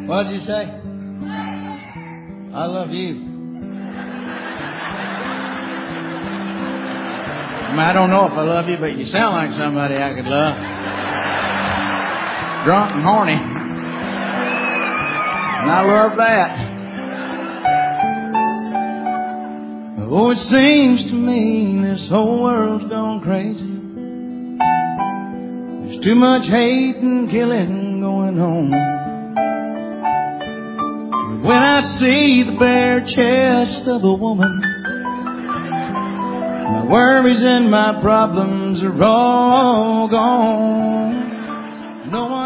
What'd you say? I love you. I don't know if I love you, but you sound like somebody I could love. Drunk and horny. And I love that. Oh, it seems to me this whole world's gone crazy. There's too much hate and killing going on. When I see the bare chest of a woman, my worries and my problems are all gone. No one